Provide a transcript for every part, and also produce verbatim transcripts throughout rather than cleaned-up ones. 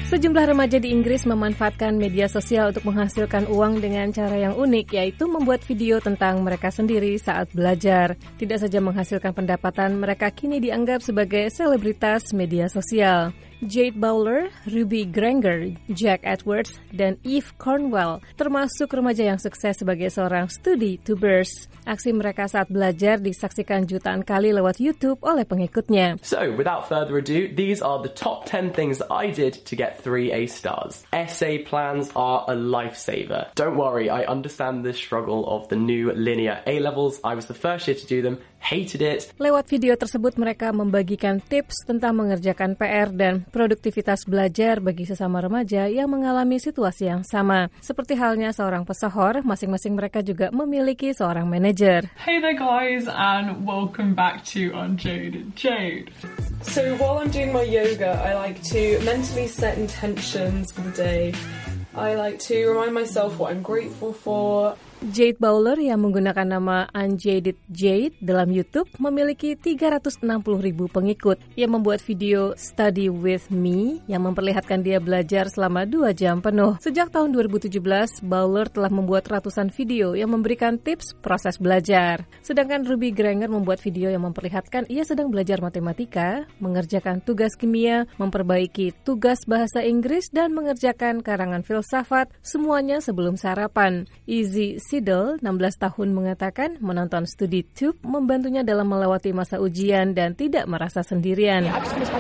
Sejumlah remaja di Inggris memanfaatkan media sosial untuk menghasilkan uang dengan cara yang unik, yaitu membuat video tentang mereka sendiri saat belajar. Tidak saja menghasilkan pendapatan, mereka kini dianggap sebagai selebritas media sosial. Jade Bowler, Ruby Granger, Jack Edwards, dan Eve Cornwell termasuk remaja yang sukses sebagai seorang studi tubers. Aksi mereka saat belajar disaksikan jutaan kali lewat YouTube oleh pengikutnya. So, without further ado, these are the top ten things that I did to get three A stars. Essay plans are a lifesaver. Don't worry, I understand the struggle of the new linear A-levels. I was the first year to do them, hated it. Lewat video tersebut mereka membagikan tips tentang mengerjakan P R dan produktivitas belajar bagi sesama remaja yang mengalami situasi yang sama. Seperti halnya seorang pesohor, masing-masing mereka juga memiliki seorang manajer. Hey there guys, and welcome back to Unjaded Jade. So while I'm doing my yoga, I like to mentally set intentions for the day. I like to remind myself what I'm grateful for. Jade Bowler yang menggunakan nama Unjaded Jade dalam YouTube memiliki tiga ratus enam puluh ribu pengikut. Ia membuat video Study With Me yang memperlihatkan dia belajar selama dua jam penuh. Sejak tahun dua ribu tujuh belas, Bowler telah membuat ratusan video yang memberikan tips proses belajar. Sedangkan Ruby Granger membuat video yang memperlihatkan ia sedang belajar matematika, mengerjakan tugas kimia, memperbaiki tugas bahasa Inggris, dan mengerjakan karangan filsafat, semuanya sebelum sarapan. Izzy Siddle, enam belas tahun, mengatakan menonton studi tube membantunya dalam melewati masa ujian dan tidak merasa sendirian.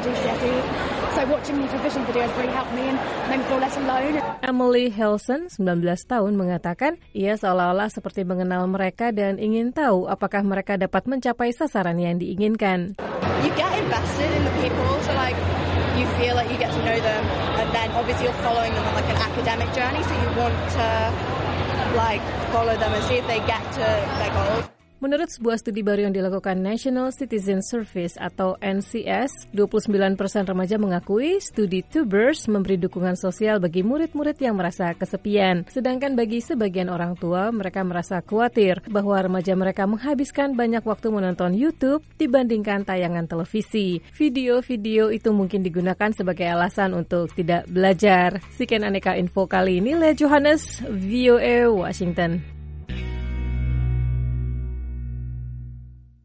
Emily Helson, sembilan belas tahun, mengatakan ia seolah-olah seperti mengenal mereka dan ingin tahu apakah mereka dapat mencapai sasaran yang diinginkan. You get invested in the people, so like you feel like you get to know them, and then obviously you're following them on like an academic journey, so you want to like follow them and see if they get to their goals. Menurut sebuah studi baru yang dilakukan National Citizen Service atau N C S, dua puluh sembilan persen remaja mengakui studi tubers memberi dukungan sosial bagi murid-murid yang merasa kesepian. Sedangkan bagi sebagian orang tua, mereka merasa khawatir bahwa remaja mereka menghabiskan banyak waktu menonton YouTube dibandingkan tayangan televisi. Video-video itu mungkin digunakan sebagai alasan untuk tidak belajar. Sekian aneka info kali ini, Lea Johannes, V O A Washington.